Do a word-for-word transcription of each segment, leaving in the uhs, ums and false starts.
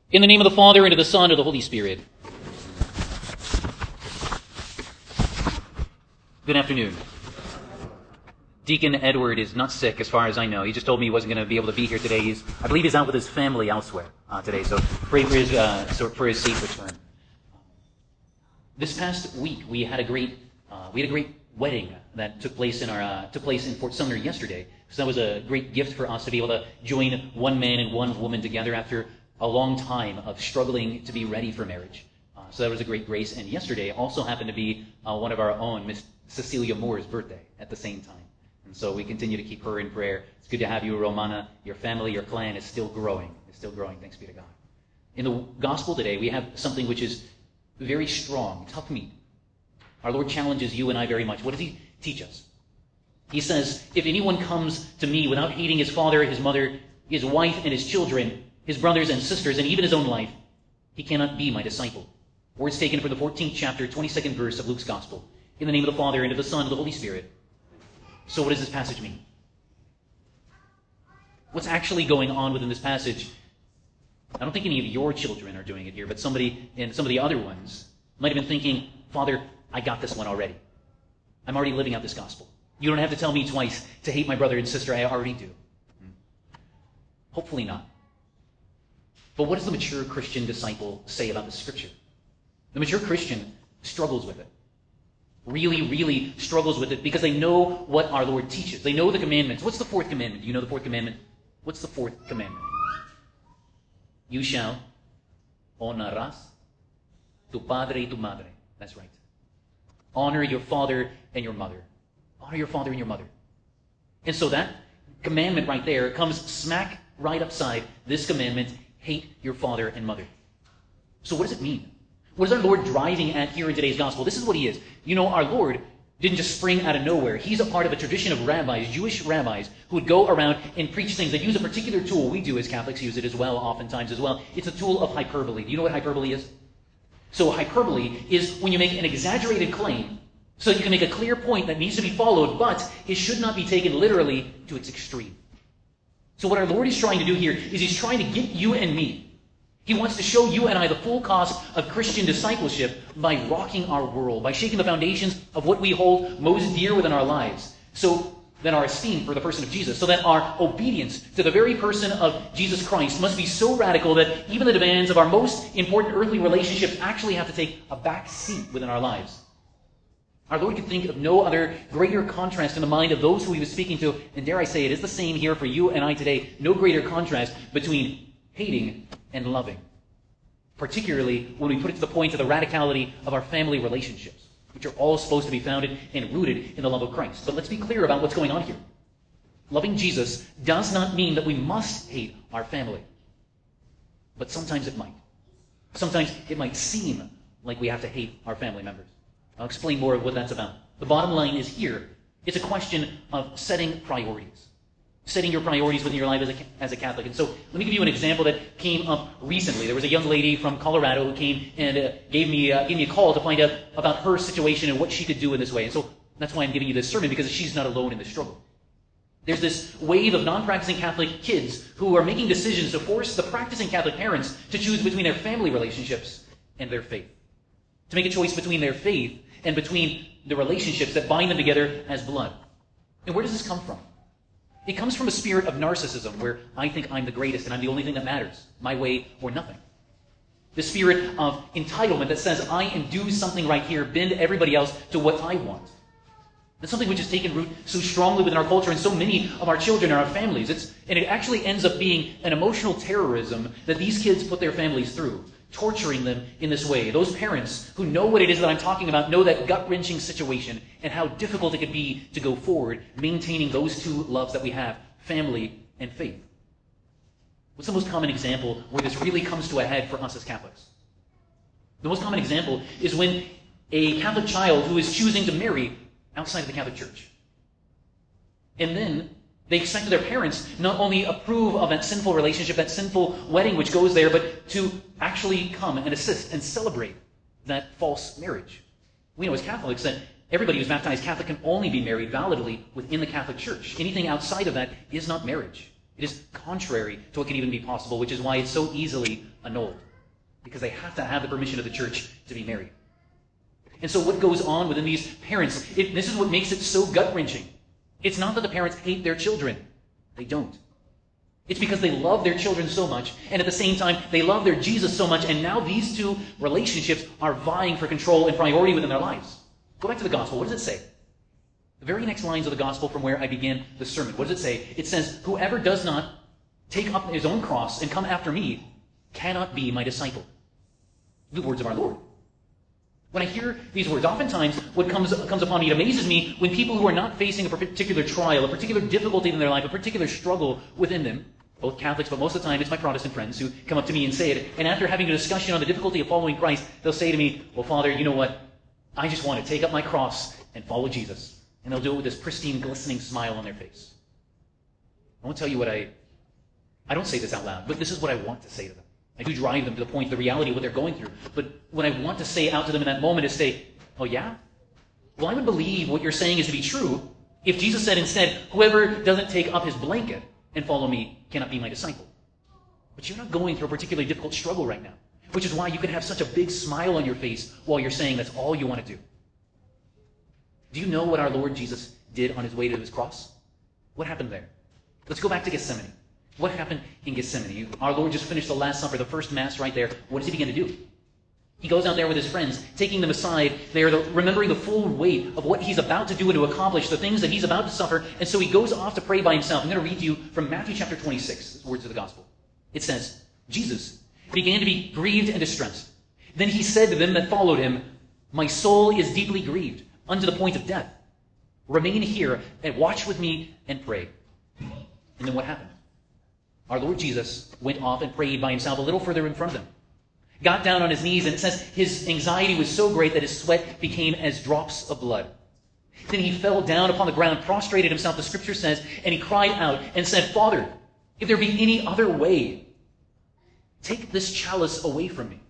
In the name of the Father, and of the Son, and of the Holy Spirit. Good afternoon. Deacon Edward is not sick, as far as I know. He just told me he wasn't going to be able to be here today. He's, I believe he's out with his family elsewhere uh, today, so pray for his, uh, so for his safe return. This past week, we had a great, uh, we had a great wedding that took place in our, uh, took place in Fort Sumner yesterday. So that was a great gift for us to be able to join one man and one woman together after a long time of struggling to be ready for marriage. Uh, so that was a great grace. And yesterday also happened to be uh, one of our own, Miss Cecilia Moore's birthday at the same time. And so we continue to keep her in prayer. It's good to have you, Romana. Your family, your clan is still growing. It's still growing, thanks be to God. In the gospel today, we have something which is very strong, tough meat. Our Lord challenges you and I very much. What does he teach us? He says, if anyone comes to me without hating his father, his mother, his wife, and his children, his brothers and sisters, and even his own life, he cannot be my disciple. Words taken from the fourteenth chapter, twenty-second verse of Luke's Gospel. In the name of the Father, and of the Son, and of the Holy Spirit. So what does this passage mean? What's actually going on within this passage? I don't think any of your children are doing it here, but somebody and some of the other ones might have been thinking, Father, I got this one already. I'm already living out this gospel. You don't have to tell me twice to hate my brother and sister. I already do. Hopefully not. But what does the mature Christian disciple say about the scripture? The mature Christian struggles with it. Really, really struggles with it because they know what our Lord teaches. They know the commandments. What's the fourth commandment? Do you know the fourth commandment? What's the fourth commandment? You shall honrarás tu padre y tu madre. That's right. Honor your father and your mother. Honor your father and your mother. And so that commandment right there comes smack right upside this commandment, hate your father and mother. So what does it mean? What is our Lord driving at here in today's gospel? This is what he is. You know, our Lord didn't just spring out of nowhere. He's a part of a tradition of rabbis, Jewish rabbis, who would go around and preach things. They use a particular tool. We do as Catholics use it as well, oftentimes as well. It's a tool of hyperbole. Do you know what hyperbole is? So hyperbole is when you make an exaggerated claim so you can make a clear point that needs to be followed, but it should not be taken literally to its extreme. So what our Lord is trying to do here is he's trying to get you and me. He wants to show you and I the full cost of Christian discipleship by rocking our world, by shaking the foundations of what we hold most dear within our lives, so that our esteem for the person of Jesus, so that our obedience to the very person of Jesus Christ must be so radical that even the demands of our most important earthly relationships actually have to take a back seat within our lives. Our Lord could think of no other greater contrast in the mind of those who he was speaking to, and dare I say it is the same here for you and I today, no greater contrast between hating and loving, particularly when we put it to the point of the radicality of our family relationships, which are all supposed to be founded and rooted in the love of Christ. But let's be clear about what's going on here. Loving Jesus does not mean that we must hate our family, but sometimes it might. Sometimes it might seem like we have to hate our family members. I'll explain more of what that's about. The bottom line is here. It's a question of setting priorities. Setting your priorities within your life as a, as a Catholic. And so let me give you an example that came up recently. There was a young lady from Colorado who came and uh, gave me uh, gave me a call to find out about her situation and what she could do in this way. And so that's why I'm giving you this sermon, because she's not alone in the struggle. There's this wave of non-practicing Catholic kids who are making decisions to force the practicing Catholic parents to choose between their family relationships and their faith. To make a choice between their faith and between the relationships that bind them together as blood. And where does this come from? It comes from a spirit of narcissism, where I think I'm the greatest and I'm the only thing that matters, my way or nothing. The spirit of entitlement that says I can do something right here, bend everybody else to what I want. That's something which has taken root so strongly within our culture and so many of our children and our families. It's, and it actually ends up being an emotional terrorism that these kids put their families through, torturing them in this way. Those parents who know what it is that I'm talking about know that gut-wrenching situation and how difficult it could be to go forward maintaining those two loves that we have, family and faith. What's the most common example where this really comes to a head for us as Catholics? The most common example is when a Catholic child who is choosing to marry outside of the Catholic Church. And then they expect their parents not only approve of that sinful relationship, that sinful wedding which goes there, but to actually come and assist and celebrate that false marriage. We know as Catholics that everybody who's baptized Catholic can only be married validly within the Catholic Church. Anything outside of that is not marriage. It is contrary to what can even be possible, which is why it's so easily annulled. Because they have to have the permission of the church to be married. And so what goes on within these parents, it, this is what makes it so gut-wrenching. It's not that the parents hate their children. They don't. It's because they love their children so much, and at the same time, they love their Jesus so much, and now these two relationships are vying for control and priority within their lives. Go back to the gospel. What does it say? The very next lines of the gospel from where I began the sermon. What does it say? It says, "Whoever does not take up his own cross and come after me cannot be my disciple." The words of our Lord. When I hear these words, oftentimes what comes, comes upon me, it amazes me when people who are not facing a particular trial, a particular difficulty in their life, a particular struggle within them, both Catholics, but most of the time it's my Protestant friends who come up to me and say it, and after having a discussion on the difficulty of following Christ, they'll say to me, "Well, Father, you know what? I just want to take up my cross and follow Jesus." And they'll do it with this pristine, glistening smile on their face. I won't tell you what I... I don't say this out loud, but this is what I want to say to them. I do drive them to the point, the reality of what they're going through. But what I want to say out to them in that moment is say, "Oh yeah? Well, I would believe what you're saying is to be true if Jesus said instead, whoever doesn't take up his blanket and follow me cannot be my disciple." But you're not going through a particularly difficult struggle right now, which is why you can have such a big smile on your face while you're saying that's all you want to do. Do you know what our Lord Jesus did on his way to his cross? What happened there? Let's go back to Gethsemane. What happened in Gethsemane? Our Lord just finished the Last Supper, the first Mass right there. What does he begin to do? He goes out there with his friends, taking them aside. They are the, remembering the full weight of what he's about to do and to accomplish, the things that he's about to suffer. And so he goes off to pray by himself. I'm going to read to you from Matthew chapter twenty-six, the words of the gospel. It says, "Jesus began to be grieved and distressed. Then he said to them that followed him, 'My soul is deeply grieved, unto the point of death. Remain here and watch with me and pray.'" And then what happened? Our Lord Jesus went off and prayed by himself a little further in front of them. Got down on his knees, and it says his anxiety was so great that his sweat became as drops of blood. Then he fell down upon the ground, prostrated himself, the scripture says, and he cried out and said, "Father, if there be any other way, take this chalice away from me."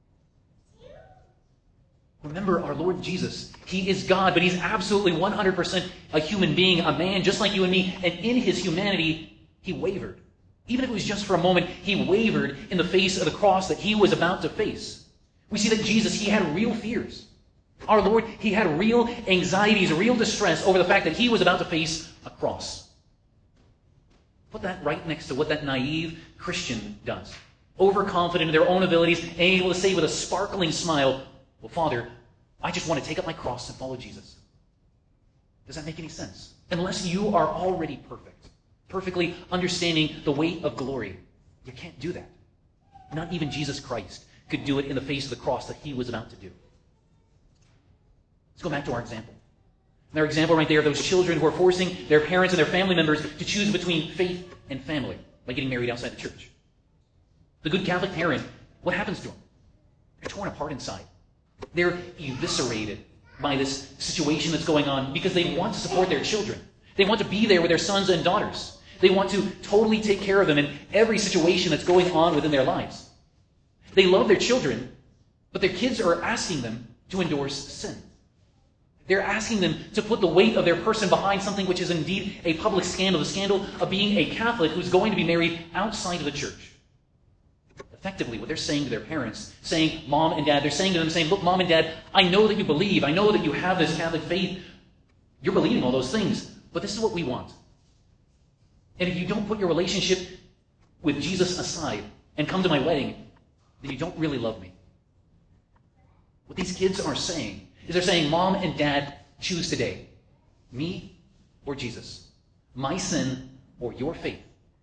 Remember, our Lord Jesus, he is God, but he's absolutely one hundred percent a human being, a man just like you and me, and in his humanity, he wavered. Even if it was just for a moment, he wavered in the face of the cross that he was about to face. We see that Jesus, he had real fears. Our Lord, he had real anxieties, real distress over the fact that he was about to face a cross. Put that right next to what that naive Christian does. Overconfident in their own abilities, and able to say with a sparkling smile, "Well, Father, I just want to take up my cross and follow Jesus." Does that make any sense? Unless you are already perfect, perfectly understanding the weight of glory, you can't do that. Not even Jesus Christ could do it in the face of the cross that he was about to do. Let's go back to our example. Our example right there of those children who are forcing their parents and their family members to choose between faith and family by getting married outside the church. The good Catholic parent, what happens to them? They're torn apart inside. They're eviscerated by this situation that's going on because they want to support their children. They want to be there with their sons and daughters. They want to totally take care of them in every situation that's going on within their lives. They love their children, but their kids are asking them to endorse sin. They're asking them to put the weight of their person behind something which is indeed a public scandal, the scandal of being a Catholic who's going to be married outside of the church. Effectively, what they're saying to their parents, saying, "Mom and Dad," they're saying to them, saying, "Look, Mom and Dad, I know that you believe. I know that you have this Catholic faith. You're believing all those things, but this is what we want. And if you don't put your relationship with Jesus aside and come to my wedding, then you don't really love me." What these kids are saying is they're saying, "Mom and Dad, choose today. Me or Jesus. My sin or your faith."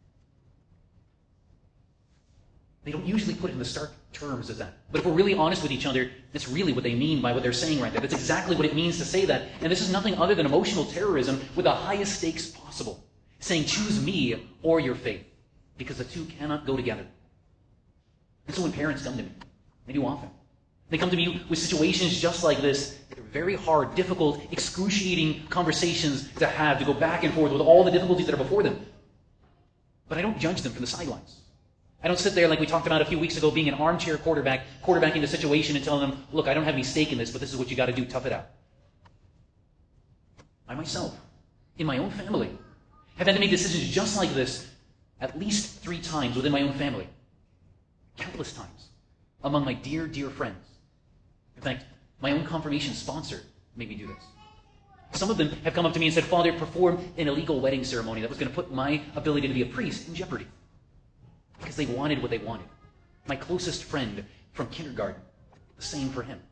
They don't usually put it in the stark terms of that. But if we're really honest with each other, that's really what they mean by what they're saying right there. That's exactly what it means to say that. And this is nothing other than emotional terrorism with the highest stakes possible. Saying, choose me or your faith. Because the two cannot go together. And so when parents come to me, they do often. They come to me with situations just like this. They're very hard, difficult, excruciating conversations to have, to go back and forth with all the difficulties that are before them. But I don't judge them from the sidelines. I don't sit there like we talked about a few weeks ago, being an armchair quarterback, quarterbacking the situation and telling them, "Look, I don't have any stake in this, but this is what you got to do. Tough it out." I myself, in my own family, have had to make decisions just like this at least three times within my own family, countless times, among my dear, dear friends. In fact, my own confirmation sponsor made me do this. Some of them have come up to me and said, Father, perform an illegal wedding ceremony that was going to put my ability to be a priest in jeopardy. Because they wanted what they wanted. My closest friend from kindergarten, the same for him.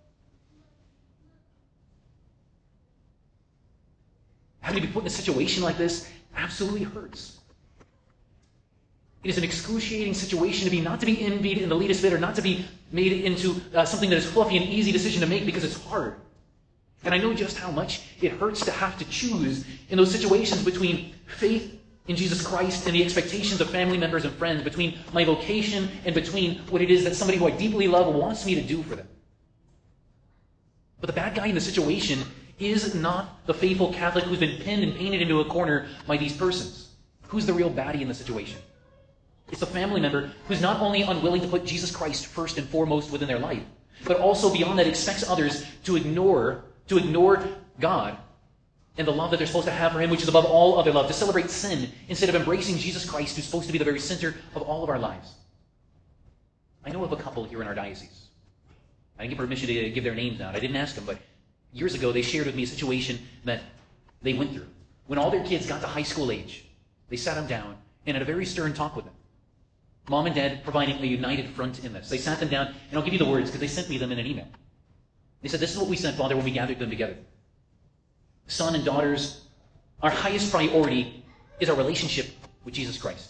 Having to be put in a situation like this absolutely hurts. It is an excruciating situation to be, not to be envied in the latest bit, or not to be made into uh, something that is fluffy and easy decision to make, because it's hard. And I know just how much it hurts to have to choose in those situations between faith in Jesus Christ and the expectations of family members and friends, between my vocation and between what it is that somebody who I deeply love wants me to do for them. But the bad guy in the situation is not the faithful Catholic who's been pinned and painted into a corner by these persons. Who's the real baddie in the situation? It's the family member who's not only unwilling to put Jesus Christ first and foremost within their life, but also beyond that expects others to ignore, to ignore God and the love that they're supposed to have for Him, which is above all other love, to celebrate sin instead of embracing Jesus Christ, who's supposed to be the very center of all of our lives. I know of a couple here in our diocese. I didn't give permission to give their names out. I didn't ask them, but years ago they shared with me a situation that they went through. When all their kids got to high school age, they sat them down and had a very stern talk with them. Mom and Dad providing a united front in this. They sat them down, and I'll give you the words because they sent me them in an email. They said, this is what we said, Father, when we gathered them together. Son and daughters, our highest priority is our relationship with Jesus Christ.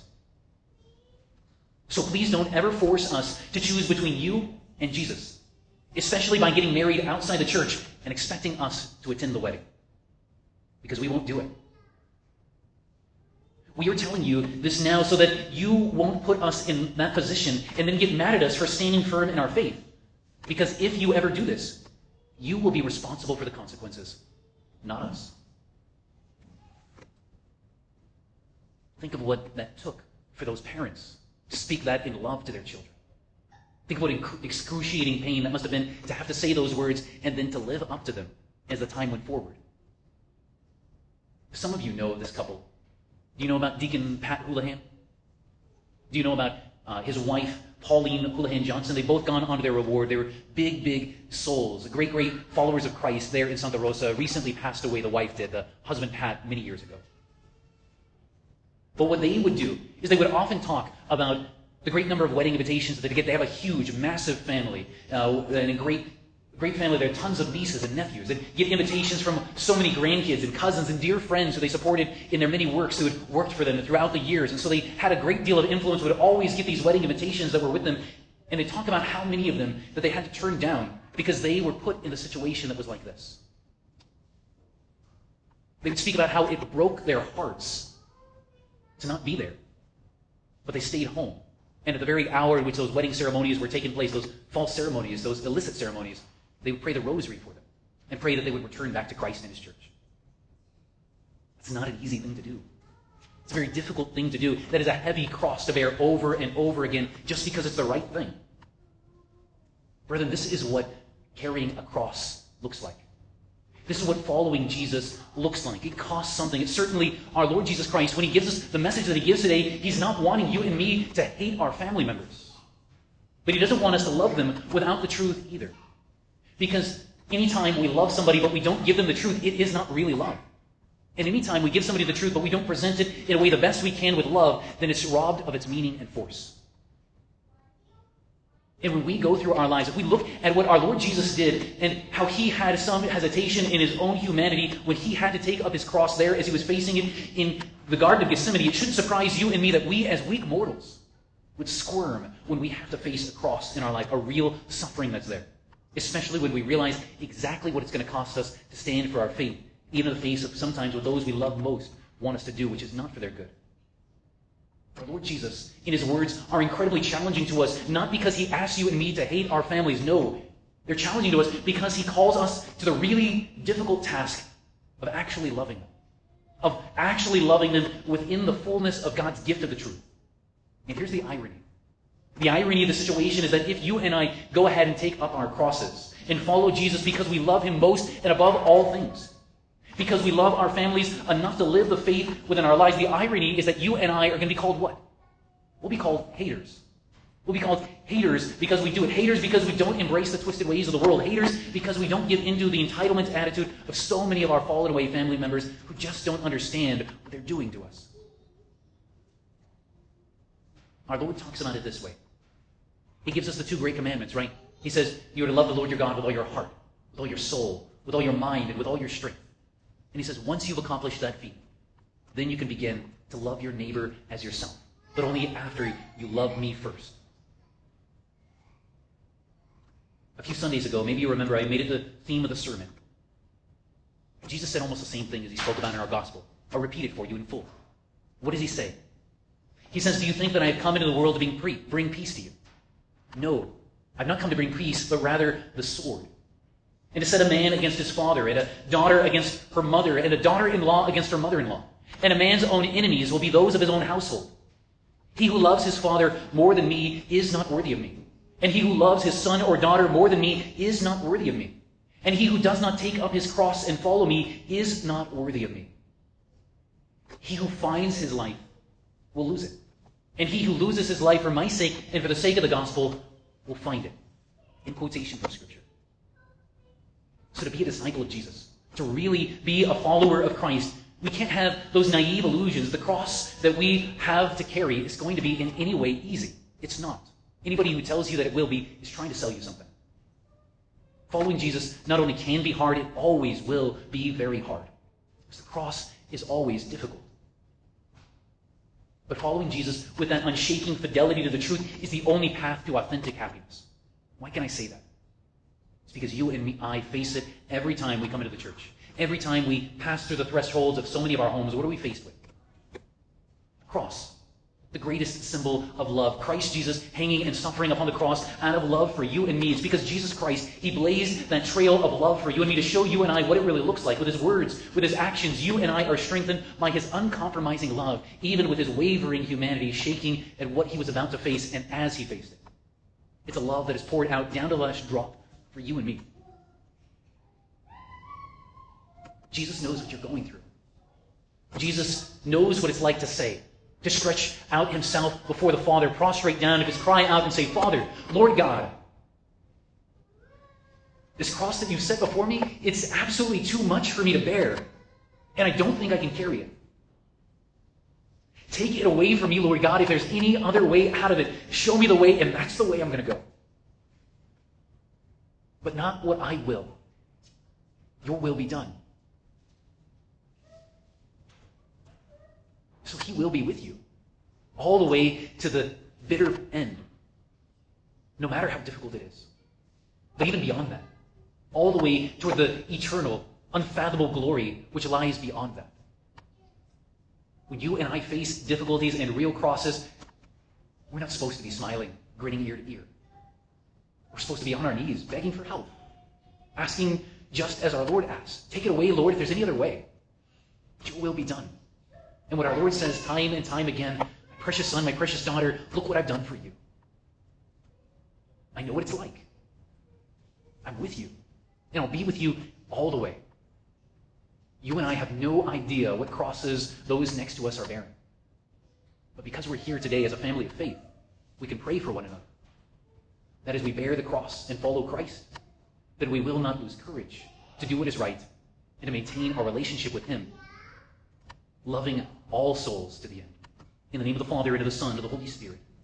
So please don't ever force us to choose between you and Jesus, especially by getting married outside the church and expecting us to attend the wedding, because we won't do it. We are telling you this now so that you won't put us in that position and then get mad at us for standing firm in our faith. Because if you ever do this, you will be responsible for the consequences, not us. Think of what that took for those parents to speak that in love to their children. Think of what excruciating pain that must have been to have to say those words and then to live up to them as the time went forward. Some of you know this couple. Do you know about Deacon Pat Houlihan? Do you know about uh, his wife, Pauline Houlihan Johnson? They've both gone on to their reward. They were big, big souls, great, great followers of Christ there in Santa Rosa. Recently passed away, the wife did, the husband Pat, many years ago. But what they would do is they would often talk about the great number of wedding invitations that they get. They have a huge, massive family, uh, and a great Great family. There are tons of nieces and nephews. They get invitations from so many grandkids and cousins and dear friends who they supported in their many works, who had worked for them throughout the years. And so they had a great deal of influence, would always get these wedding invitations that were with them. And they talk about how many of them that they had to turn down because they were put in a situation that was like this. They would speak about how it broke their hearts to not be there. But they stayed home. And at the very hour in which those wedding ceremonies were taking place, those false ceremonies, those illicit ceremonies, they would pray the rosary for them and pray that they would return back to Christ and His church. It's not an easy thing to do. It's a very difficult thing to do. That is a heavy cross to bear over and over again just because it's the right thing. Brethren, this is what carrying a cross looks like. This is what following Jesus looks like. It costs something. It's certainly our Lord Jesus Christ, when He gives us the message that He gives today, He's not wanting you and me to hate our family members. But He doesn't want us to love them without the truth either. Because anytime we love somebody but we don't give them the truth, it is not really love. And anytime we give somebody the truth but we don't present it in a way the best we can with love, then it's robbed of its meaning and force. And when we go through our lives, if we look at what our Lord Jesus did and how He had some hesitation in His own humanity when He had to take up His cross there as He was facing it in the Garden of Gethsemane, it shouldn't surprise you and me that we as weak mortals would squirm when we have to face a cross in our life, a real suffering that's there. Especially when we realize exactly what it's going to cost us to stand for our faith, even in the face of sometimes what those we love most want us to do, which is not for their good. Our Lord Jesus, in His words, are incredibly challenging to us, not because He asks you and me to hate our families. No, they're challenging to us because He calls us to the really difficult task of actually loving them, of actually loving them within the fullness of God's gift of the truth. And here's the irony. The irony of the situation is that if you and I go ahead and take up our crosses and follow Jesus because we love Him most and above all things, because we love our families enough to live the faith within our lives. The irony is that you and I are going to be called what? We'll be called haters. We'll be called haters because we do it. Haters because we don't embrace the twisted ways of the world. Haters because we don't give into the entitlement attitude of so many of our fallen away family members who just don't understand what they're doing to us. Our Lord talks about it this way. He gives us the two great commandments, right? He says, you are to love the Lord your God with all your heart, with all your soul, with all your mind, and with all your strength. And he says, once you've accomplished that feat, then you can begin to love your neighbor as yourself, but only after you love me first. A few Sundays ago, maybe you remember, I made it the theme of the sermon. Jesus said almost the same thing as he spoke about in our gospel. I'll repeat it for you in full. What does he say? He says, do you think that I have come into the world to bring, pre- bring peace to you? No, I've not come to bring peace, but rather the sword. And to set a man against his father, and a daughter against her mother, and a daughter-in-law against her mother-in-law. And a man's own enemies will be those of his own household. He who loves his father more than me is not worthy of me. And he who loves his son or daughter more than me is not worthy of me. And he who does not take up his cross and follow me is not worthy of me. He who finds his life will lose it. And he who loses his life for my sake and for the sake of the gospel will find it. In quotation from Scripture. So to be a disciple of Jesus, to really be a follower of Christ, we can't have those naive illusions. The cross that we have to carry is going to be in any way easy. It's not. Anybody who tells you that it will be is trying to sell you something. Following Jesus not only can be hard, it always will be very hard. Because the cross is always difficult. But following Jesus with that unshaking fidelity to the truth is the only path to authentic happiness. Why can I say that? It's because you and me, I face it every time we come into the church. Every time we pass through the thresholds of so many of our homes, what are we faced with? The cross. The greatest symbol of love. Christ Jesus hanging and suffering upon the cross out of love for you and me. It's because Jesus Christ, he blazed that trail of love for you and me to show you and I what it really looks like. With his words, with his actions, you and I are strengthened by his uncompromising love, even with his wavering humanity shaking at what he was about to face and as he faced it. It's a love that is poured out down to the last drop for you and me. Jesus knows what you're going through. Jesus knows what it's like to say, to stretch out himself before the Father, prostrate down, and just cry out and say, Father, Lord God, this cross that you've set before me, it's absolutely too much for me to bear, and I don't think I can carry it. Take it away from me, Lord God. If there's any other way out of it, show me the way, and that's the way I'm going to go. But not what I will. Your will be done. So he will be with you all the way to the bitter end, no matter how difficult it is. But even beyond that, all the way toward the eternal, unfathomable glory which lies beyond that. When you and I face difficulties and real crosses, we're not supposed to be smiling, grinning ear to ear. We're supposed to be on our knees, begging for help, asking just as our Lord asks. Take it away, Lord, if there's any other way. Your will be done. And what our Lord says time and time again, my precious son, my precious daughter, look what I've done for you. I know what it's like. I'm with you. And I'll be with you all the way. You and I have no idea what crosses those next to us are bearing. But because we're here today as a family of faith, we can pray for one another. That as we bear the cross and follow Christ, that we will not lose courage to do what is right and to maintain our relationship with him, loving all souls to the end. In the name of the Father, and of the Son, and of the Holy Spirit.